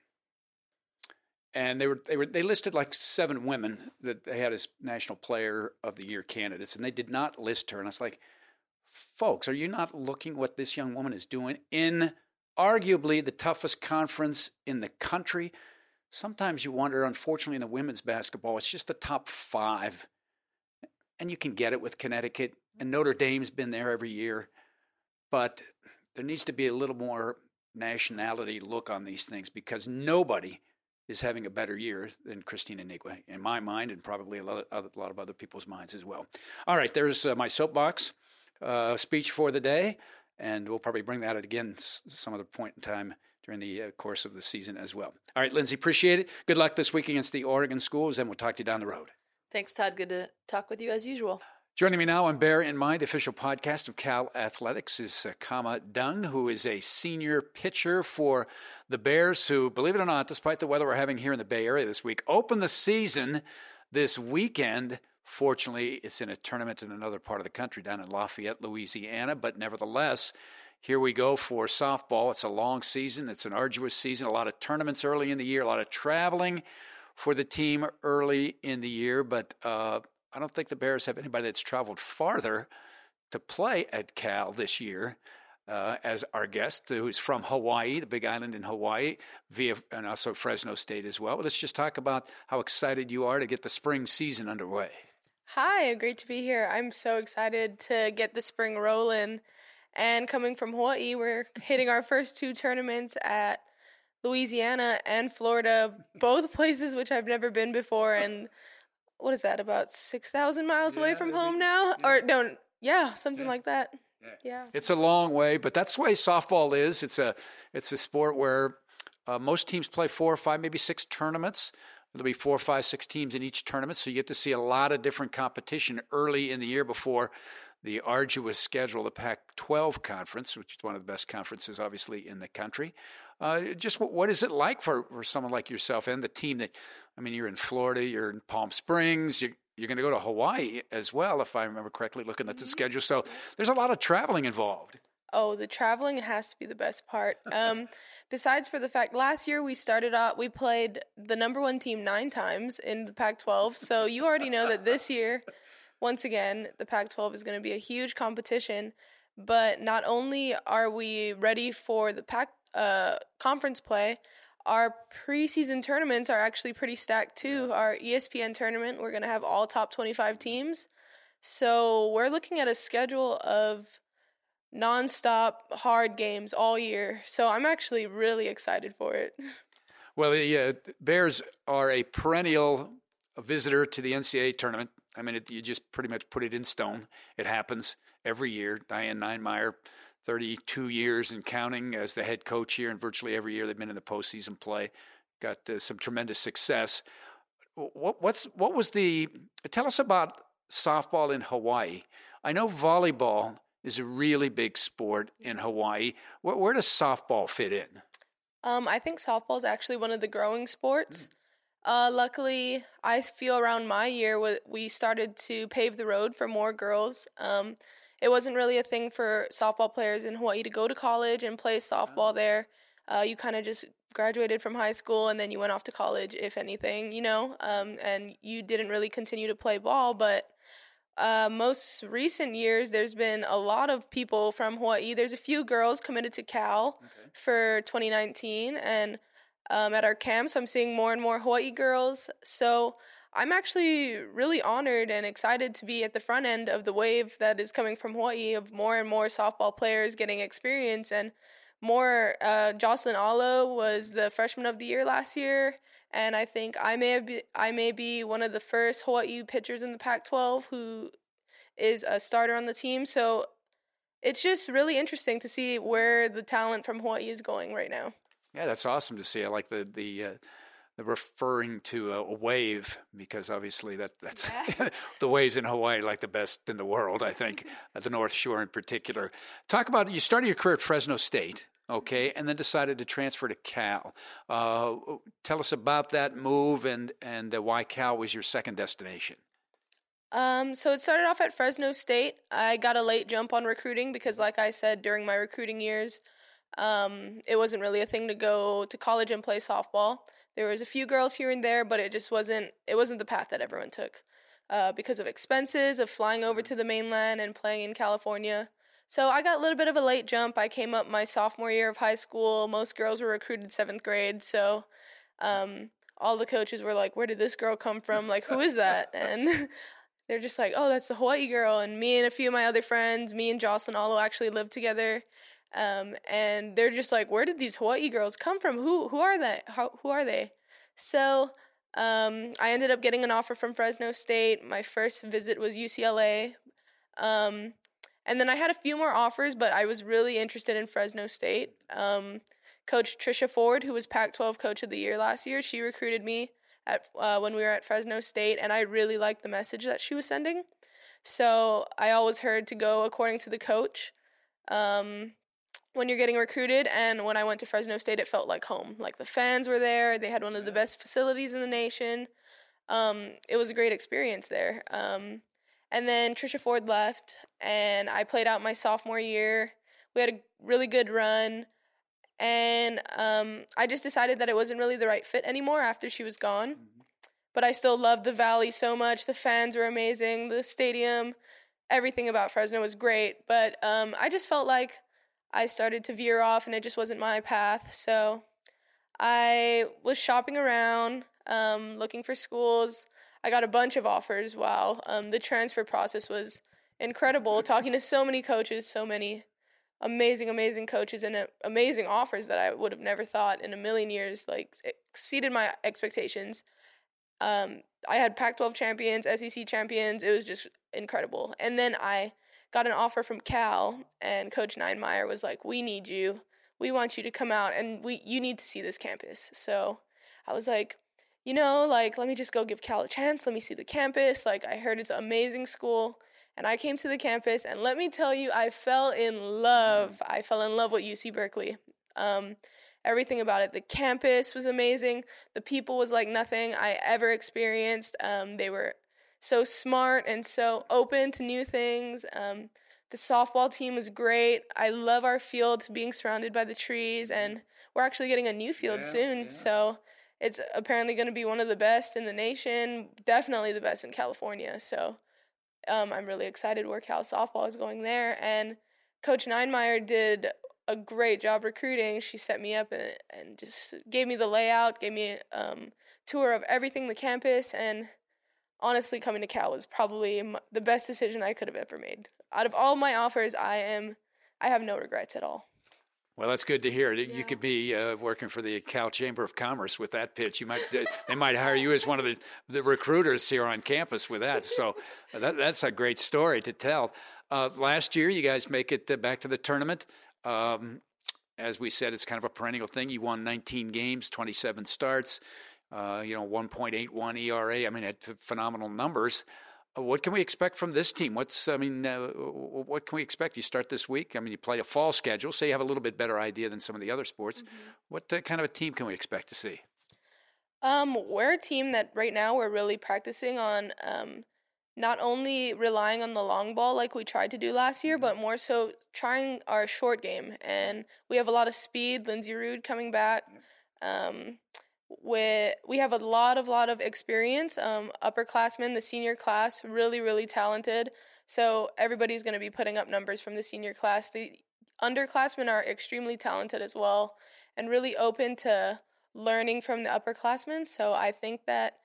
and they were, they were, they listed like seven women that they had as National Player of the Year candidates, and they did not list her. And I was like, folks, are you not looking what this young woman is doing in arguably the toughest conference in the country? Sometimes you wonder, unfortunately, in the women's basketball, it's just the top five. And you can get it with Connecticut, and Notre Dame's been there every year. But there needs to be a little more nationality look on these things, because nobody is having a better year than Christina Nigwe, in my mind, and probably a lot of, a lot of other people's minds as well. All right, there's uh, my soapbox uh, speech for the day. And we'll probably bring that out again some other point in time during the uh, course of the season as well. All right, Lindsay, appreciate it. Good luck this week against the Oregon schools, and we'll talk to you down the road. Thanks, Todd. Good to talk with you as usual. Joining me now on Bear in Mind, the official podcast of Cal Athletics, is uh, Kama Dung, who is a senior pitcher for the Bears, who, believe it or not, despite the weather we're having here in the Bay Area this week, open the season this weekend. Fortunately, it's in a tournament in another part of the country, down in Lafayette, Louisiana. But nevertheless, here we go for softball. It's a long season. It's an arduous season. A lot of tournaments early in the year, a lot of traveling for the team early in the year. But uh, I don't think the Bears have anybody that's traveled farther to play at Cal this year. Uh, as our guest, who's from Hawaii, the big island in Hawaii, via and also Fresno State as well. But let's just talk about how excited you are to get the spring season underway. Hi, great to be here. I'm so excited to get the spring rolling. And coming from Hawaii, we're hitting our first two tournaments at Louisiana and Florida, both places which I've never been before. And what is that, about six thousand miles yeah, away from home now? Yeah. Or no, yeah, something yeah. like that. Yeah, it's a long way, but that's the way softball is. It's a it's a sport where uh, most teams play four or five, maybe six tournaments. There'll be four, five, six teams in each tournament, so you get to see a lot of different competition early in the year before the arduous schedule, the Pac twelve conference, which is one of the best conferences, obviously, in the country. Uh, just what, what is it like for, for someone like yourself and the team that, I mean, you're in Florida, you're in Palm Springs, you You're going to go to Hawaii as well, if I remember correctly, looking at the schedule. So there's a lot of traveling involved. Oh, the traveling has to be the best part. Um, besides for the fact, last year we started out, we played the number one team nine times in the Pac twelve. So you already know that this year, once again, the Pac twelve is going to be a huge competition. But not only are we ready for the Pac uh, conference play, our preseason tournaments are actually pretty stacked too. Our E S P N tournament, we're going to have all top twenty-five teams. So we're looking at a schedule of nonstop hard games all year. So I'm actually really excited for it. Well, the uh, Bears are a perennial visitor to the N C double A tournament. I mean, it, you just pretty much put it in stone. It happens every year. Diane Ninemeyer, thirty-two years and counting as the head coach here, and virtually every year they've been in the postseason play. Got uh, some tremendous success. What, what's what was the? Tell us about softball in Hawaii. I know volleyball is a really big sport in Hawaii. Where, where does softball fit in? Um, I think softball is actually one of the growing sports. Uh, luckily, I feel around my year we started to pave the road for more girls. Um, It wasn't really a thing for softball players in Hawaii to go to college and play softball there. Uh, you kind of just graduated from high school and then you went off to college, if anything, you know, um, and you didn't really continue to play ball. But uh, most recent years, there's been a lot of people from Hawaii. There's a few girls committed to Cal okay. for twenty nineteen. And um, at our camps, I'm seeing more and more Hawaii girls. So I'm actually really honored and excited to be at the front end of the wave that is coming from Hawaii of more and more softball players getting experience and more. Uh, Jocelyn Alo was the freshman of the year last year, and I think I may have be, I may be one of the first Hawaii pitchers in the Pac twelve who is a starter on the team. So it's just really interesting to see where the talent from Hawaii is going right now. Yeah, that's awesome to see. I like the the. Uh... The referring to a wave, because obviously that that's yeah. the waves in Hawaii like the best in the world, I think, at the North Shore in particular. Talk about, you started your career at Fresno State, okay, and then decided to transfer to Cal. Uh, tell us about that move and, and uh, why Cal was your second destination. Um, so it started off at Fresno State. I got a late jump on recruiting because, like I said, during my recruiting years, um, it wasn't really a thing to go to college and play softball. There was a few girls here and there, but it just wasn't, it wasn't the path that everyone took uh, because of expenses, of flying over to the mainland and playing in California. So I got a little bit of a late jump. I came up my sophomore year of high school. Most girls were recruited seventh grade. So um, all the coaches were like, where did this girl come from? Like, who is that? And they're just like, oh, that's the Hawaii girl. And me and a few of my other friends, me and Jocelyn Alo actually lived together. Um, and they're just like, where did these Hawaii girls come from? Who who are they? How, who are they? So um, I ended up getting an offer from Fresno State. My first visit was U C L A. Um, and then I had a few more offers, but I was really interested in Fresno State. Um, Coach Trisha Ford, who was Pac twelve Coach of the Year last year, she recruited me at uh, when we were at Fresno State, and I really liked the message that she was sending. So I always heard to go according to the coach. Um when you're getting recruited. And when I went to Fresno State, it felt like home. Like the fans were there. They had one of the best facilities in the nation. Um, it was a great experience there. Um, and then Trisha Ford left, and I played out my sophomore year. We had a really good run. And um, I just decided that it wasn't really the right fit anymore after she was gone. Mm-hmm. But I still loved the Valley so much. The fans were amazing. The stadium, everything about Fresno was great. But um, I just felt like I started to veer off, and it just wasn't my path. So I was shopping around, um, looking for schools. I got a bunch of offers. Wow. Um, the transfer process was incredible, talking to so many coaches, so many amazing, amazing coaches and uh, amazing offers that I would have never thought in a million years, like, exceeded my expectations. Um, I had Pac twelve champions, S E C champions. It was just incredible. And then I got an offer from Cal, and Coach Ninemeyer was like, we need you. We want you to come out, and we you need to see this campus. So I was like, you know, like, let me just go give Cal a chance. Let me see the campus. Like, I heard it's an amazing school. And I came to the campus, and let me tell you, I fell in love. I fell in love with U C Berkeley. Um, everything about it. The campus was amazing. The people was like nothing I ever experienced. Um, they were so smart and so open to new things. Um, the softball team was great. I love our field being surrounded by the trees, and we're actually getting a new field yeah, soon. Yeah. So it's apparently going to be one of the best in the nation, definitely the best in California. So Um, I'm really excited where Cal softball is going there. And Coach Ninemeyer did a great job recruiting. She set me up and, and just gave me the layout, gave me a um, tour of everything, the campus. And honestly, coming to Cal was probably m- the best decision I could have ever made. Out of all my offers, I am, I have no regrets at all. Well, that's good to hear. You Yeah. could be uh, working for the Cal Chamber of Commerce with that pitch. You might they might hire you as one of the, the recruiters here on campus with that. So that, that's a great story to tell. Uh, last year, you guys make it uh, back to the tournament. Um, as we said, it's kind of a perennial thing. You won nineteen games, twenty-seven starts. Uh, you know, one point eight one E R A. I mean, it's phenomenal numbers. What can we expect from this team? What's, I mean, uh, what can we expect? You start this week. I mean, you play a fall schedule, so you have a little bit better idea than some of the other sports. Mm-hmm. What uh, kind of a team can we expect to see? Um, we're a team that right now we're really practicing on um, not only relying on the long ball like we tried to do last year, mm-hmm. but more so trying our short game. And we have a lot of speed. Lindsey Rude coming back. Um, We we have a lot of lot of experience. Um, upperclassmen, the senior class, really really talented. So everybody's going to be putting up numbers from the senior class. The underclassmen are extremely talented as well, and really open to learning from the upperclassmen. So I think that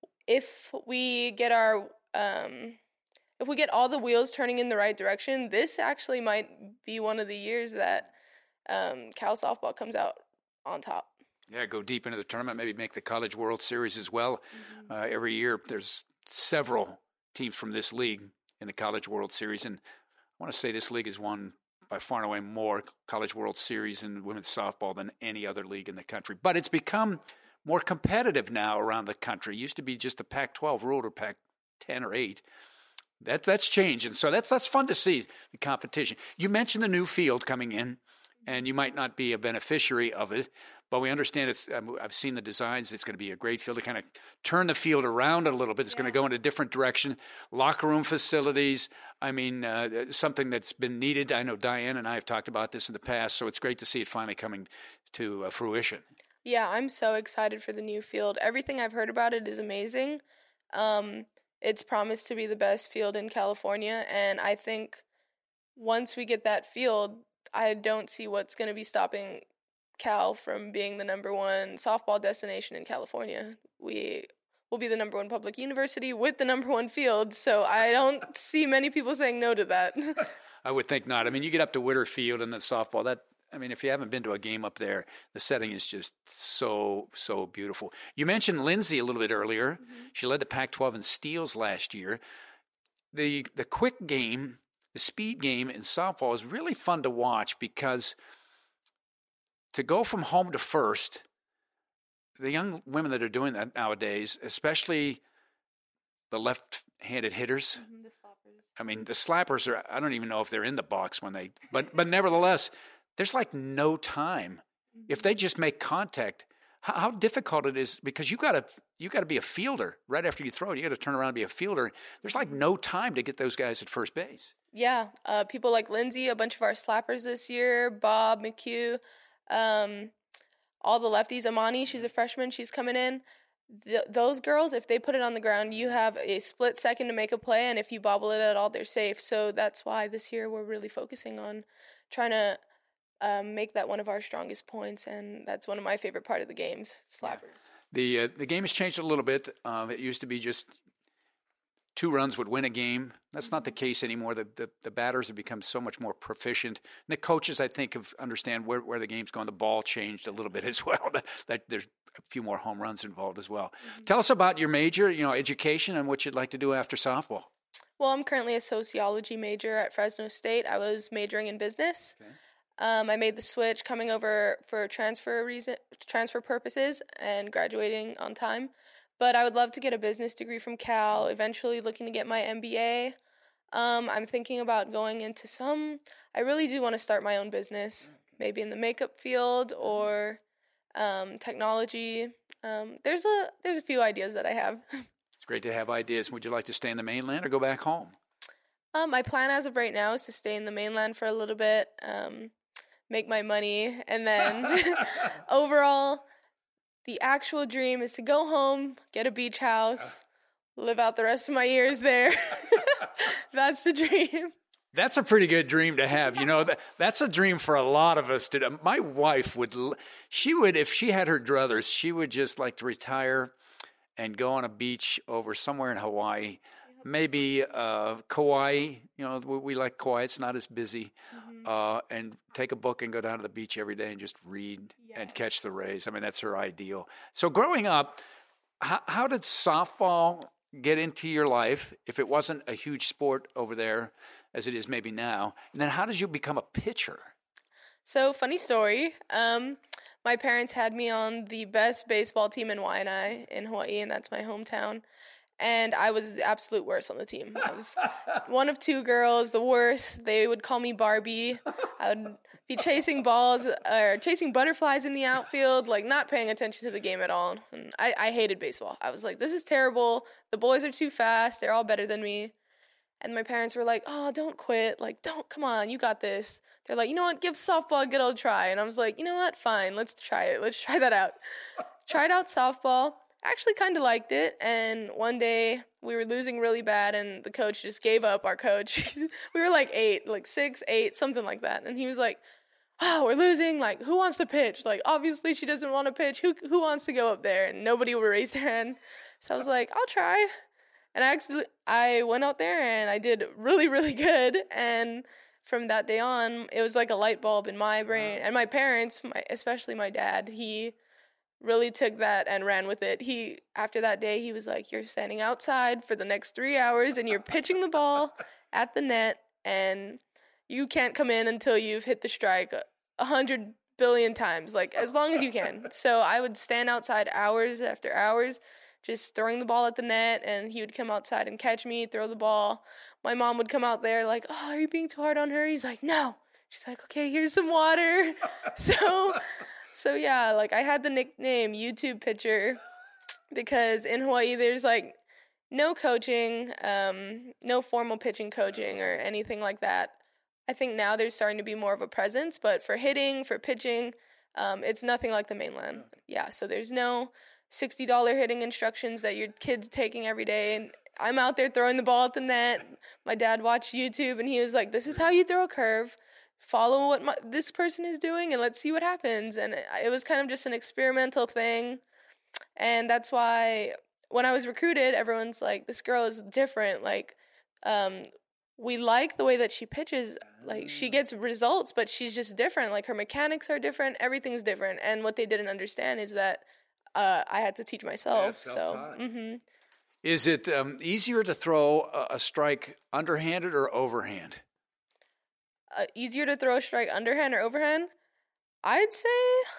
if we get our um, if we get all the wheels turning in the right direction, this actually might be one of the years that um, Cal softball comes out on top. Yeah, go deep into the tournament, maybe make the College World Series as well. Mm-hmm. Uh, every year there's several teams from this league in the College World Series, and I want to say this league has won by far and away more College World Series in women's softball than any other league in the country. But it's become more competitive now around the country. It used to be just a Pac twelve ruled or Pac ten or eight. That, that's changed, and so that's, that's fun to see, the competition. You mentioned the new field coming in, and you might not be a beneficiary of it, but we understand it's, I've seen the designs. It's going to be a great field to kind of turn the field around a little bit. It's yeah. going to go in a different direction. Locker room facilities, I mean, uh, something that's been needed. I know Diane and I have talked about this in the past, so it's great to see it finally coming to uh, fruition. Yeah, I'm so excited for the new field. Everything I've heard about it is amazing. Um, it's promised to be the best field in California, and I think once we get that field, I don't see what's going to be stopping Cal from being the number one softball destination in California. We will be the number one public university with the number one field, so I don't see many people saying no to that. I would think not. I mean, you get up to Witter Field and the softball, that, I mean, if you haven't been to a game up there, the setting is just so, so beautiful. You mentioned Lindsey a little bit earlier. Mm-hmm. She led the Pac twelve in steals last year. The the quick game, the speed game in softball is really fun to watch because to go from home to first, the young women that are doing that nowadays, especially the left-handed hitters, mm-hmm, the slappers. I mean, the slappers are, I don't even know if they're in the box when they, but but nevertheless, there's like no time. If they just make contact, how, how difficult it is, because you got to you got to be a fielder right after you throw it. You got to turn around and be a fielder. There's like no time to get those guys at first base. Yeah, uh, people like Lindsay, a bunch of our slappers this year, Bob, McHugh, um, all the lefties. Amani, she's a freshman. She's coming in. Th- those girls, if they put it on the ground, you have a split second to make a play, and if you bobble it at all, they're safe. So that's why this year we're really focusing on trying to um, make that one of our strongest points, and that's one of my favorite part of the games, slappers. The uh, the game has changed a little bit. Um, it used to be just two runs would win a game. That's not the case anymore. The, the the batters have become so much more proficient. And the coaches, I think, have understand where, where the game's going. The ball changed a little bit as well. That, that there's a few more home runs involved as well. Mm-hmm. Tell us about your major, you know, education, and what you'd like to do after softball. Well, I'm currently a sociology major at Fresno State. I was majoring in business. Okay. Um, I made the switch coming over for transfer reason, transfer purposes and graduating on time. But I would love to get a business degree from Cal, eventually looking to get my M B A. Um, I'm thinking about going into some, I really do want to start my own business, maybe in the makeup field or um, technology. Um, there's a there's a few ideas that I have. It's great to have ideas. Would you like to stay in the mainland or go back home? Um, my plan as of right now is to stay in the mainland for a little bit, um, make my money, and then overall, the actual dream is to go home, get a beach house, live out the rest of my years there. That's the dream. That's a pretty good dream to have. You know, that, that's a dream for a lot of us. To, my wife would, she would, if she had her druthers, she would just like to retire and go on a beach over somewhere in Hawaii. Maybe uh, Kauai, you know, we, we like Kauai. It's not as busy. Mm-hmm. Uh, and take a book and go down to the beach every day and just read yes. and catch the rays. I mean, that's her ideal. So growing up, how, how did softball get into your life if it wasn't a huge sport over there as it is maybe now? And then how did you become a pitcher? So funny story. Um, my parents had me on the best baseball team in Waianae in Hawaii, and that's my hometown. And I was the absolute worst on the team. I was one of two girls, the worst. They would call me Barbie. I would be chasing balls or chasing butterflies in the outfield, like not paying attention to the game at all. And I, I hated baseball. I was like, this is terrible. The boys are too fast. They're all better than me. And my parents were like, oh, don't quit. Like, don't, come on, you got this. They're like, you know what, give softball a good old try. And I was like, you know what, fine, let's try it. Let's try that out. Tried out softball. Actually kind of liked it, and one day we were losing really bad, and the coach just gave up, our coach. We were like eight, like six, eight, something like that, and he was like, wow, we're losing, like, who wants to pitch? Like, obviously she doesn't want to pitch. Who who wants to go up there? And nobody would raise their hand. So I was like, I'll try. And I actually, I went out there, and I did really, really good, and from that day on, it was like a light bulb in my brain, and my parents, my, especially my dad, he really took that and ran with it. He, after that day, he was like, you're standing outside for the next three hours and you're pitching the ball at the net and you can't come in until you've hit the strike a hundred billion times, like as long as you can. So I would stand outside hours after hours, just throwing the ball at the net, and he would come outside and catch me, throw the ball. My mom would come out there like, oh, are you being too hard on her? He's like, no. She's like, okay, here's some water. So... So, yeah, like, I had the nickname YouTube pitcher because in Hawaii there's, like, no coaching, um, no formal pitching coaching or anything like that. I think now there's starting to be more of a presence, but for hitting, for pitching, um, it's nothing like the mainland. Yeah, so there's no sixty dollars hitting instructions that your kid's taking every day, and I'm out there throwing the ball at the net. My dad watched YouTube, and he was like, this is how you throw a curve. Follow what my, this person is doing and let's see what happens. And it, it was kind of just an experimental thing. And that's why when I was recruited, everyone's like, this girl is different. Like, um, we like the way that she pitches. Like, she gets results, but she's just different. Like, her mechanics are different. Everything's different. And what they didn't understand is that uh, I had to teach myself. Yeah, so, mm-hmm. Is it um, easier to throw a, a strike underhanded or overhand? Uh, easier to throw a strike underhand or overhand? I'd say,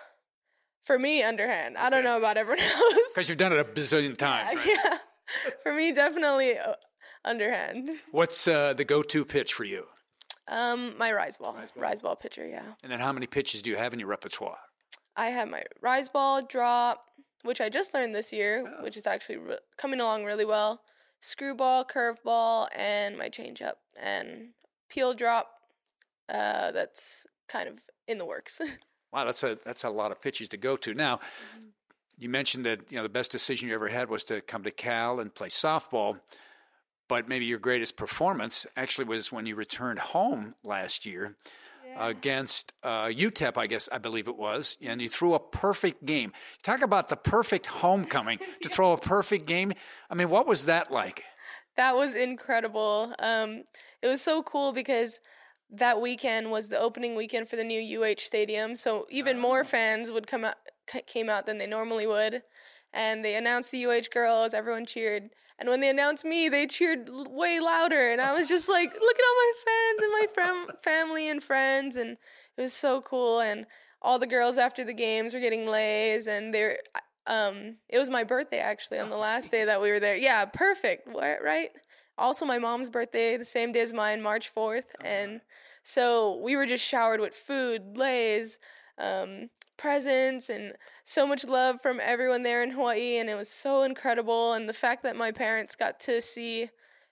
for me, underhand. Okay. I don't know about everyone else. Because you've done it a bazillion times, yeah, right? Yeah. For me, definitely uh, underhand. What's uh, the go-to pitch for you? Um, my rise ball, rise ball, rise ball pitcher, yeah. And then how many pitches do you have in your repertoire? I have my rise ball, drop, which I just learned this year, Oh. which is actually re- coming along really well. Screwball, curveball, and my changeup, and peel drop. Uh, that's kind of in the works. Wow, that's a that's a lot of pitches to go to. Now, mm-hmm. you mentioned that you know the best decision you ever had was to come to Cal and play softball, but maybe your greatest performance actually was when you returned home last year yeah. against uh, U T E P, I guess I believe it was, and you threw a perfect game. Talk about the perfect homecoming to throw a perfect game. I mean, what was that like? That was incredible. Um, it was so cool because that weekend was the opening weekend for the new U H Stadium, so even oh. more fans would come out, came out than they normally would, and they announced the U H girls, everyone cheered, and when they announced me, they cheered way louder, and I was just like, look at all my fans and my fam- family and friends, and it was so cool, and all the girls after the games were getting lays, and they're, um, it was my birthday, actually, on the last oh, day that we were there. Yeah, perfect, right? Also, my mom's birthday, the same day as mine, March fourth, oh, and so we were just showered with food, lays, um, presents, and so much love from everyone there in Hawaii, and it was so incredible. And the fact that my parents got to see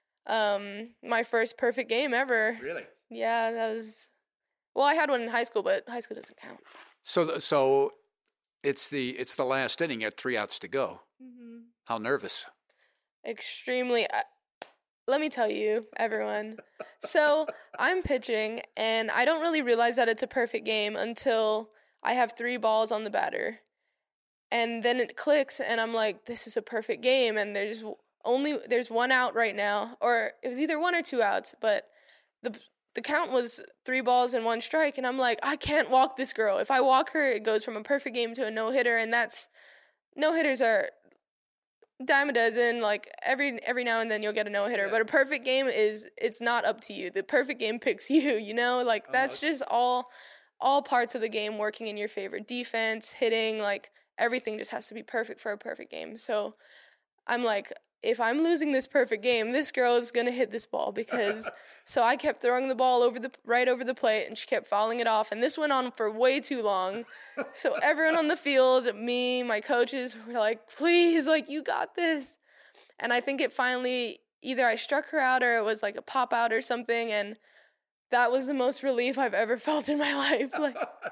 um, my first perfect game ever. Really? Yeah, that was. Well, I had one in high school, but high school doesn't count. So, so it's the it's the last inning. You had three outs to go. Mm-hmm. How nervous? Extremely. Uh, Let me tell you, everyone. So I'm pitching, and I don't really realize that it's a perfect game until I have three balls on the batter. And then it clicks, and I'm like, this is a perfect game, and there's only there's one out right now. Or it was either one or two outs, but the the count was three balls and one strike, and I'm like, I can't walk this girl. If I walk her, it goes from a perfect game to a no-hitter, and that's no-hitters are dime a dozen, like every every now and then you'll get a no-hitter, yeah. But a perfect game is, it's not up to you. The perfect game picks you, you know? Like, that's oh, just all all parts of the game working in your favor. Defense, hitting, like, everything just has to be perfect for a perfect game. So I'm like, if I'm losing this perfect game, this girl is going to hit this ball because – so I kept throwing the ball over the right over the plate, and she kept fouling it off, and this went on for way too long. So everyone on the field, me, my coaches were like, please, like, you got this. And I think it finally – either I struck her out or it was like a pop out or something, and that was the most relief I've ever felt in my life. Like,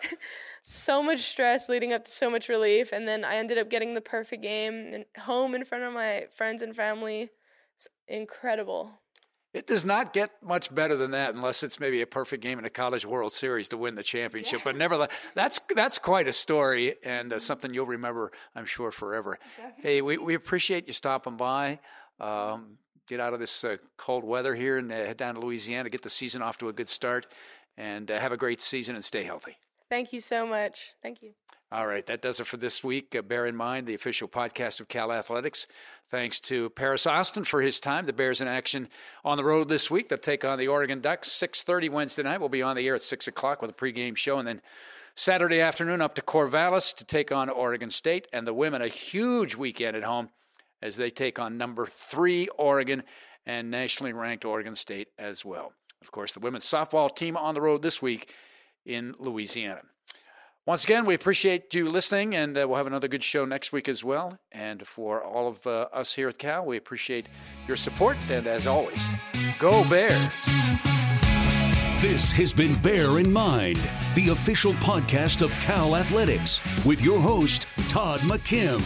so much stress leading up to so much relief, and then I ended up getting the perfect game and home in front of my friends and family. It's incredible. It does not get much better than that unless it's maybe a perfect game in a College World Series to win the championship. Yeah. But nevertheless, that's that's quite a story, and uh, something you'll remember, I'm sure, forever. Definitely. Hey, we, we appreciate you stopping by. Um, get out of this uh, cold weather here and uh, head down to Louisiana, get the season off to a good start, and uh, have a great season and stay healthy. Thank you so much. Thank you. All right, that does it for this week. Uh, Bear in Mind, the official podcast of Cal Athletics. Thanks to Paris Austin for his time. The Bears in action on the road this week. They'll take on the Oregon Ducks. six thirty Wednesday night. We'll be on the air at six o'clock with a pregame show. And then Saturday afternoon up to Corvallis to take on Oregon State. And the women, a huge weekend at home as they take on number three Oregon and nationally ranked Oregon State as well. Of course, the women's softball team on the road this week in Louisiana. Once again, we appreciate you listening, and uh, we'll have another good show next week as well. And for all of uh, us here at Cal, we appreciate your support. And as always, go Bears! This has been Bear in Mind, the official podcast of Cal Athletics, with your host, Todd McKim.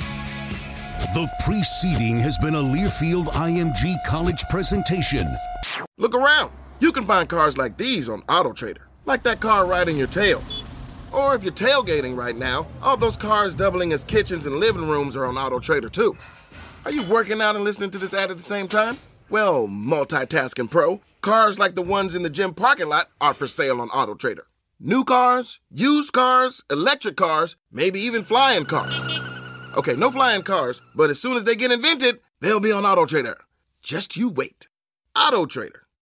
The preceding has been a Learfield I M G College presentation. Look around. You can find cars like these on AutoTrader, like that car riding your tail. Or if you're tailgating right now, all those cars doubling as kitchens and living rooms are on AutoTrader too. Are you working out and listening to this ad at the same time? Well, multitasking pro, cars like the ones in the gym parking lot are for sale on AutoTrader. New cars, used cars, electric cars, maybe even flying cars. Okay, no flying cars, but as soon as they get invented, they'll be on AutoTrader. Just you wait. AutoTrader.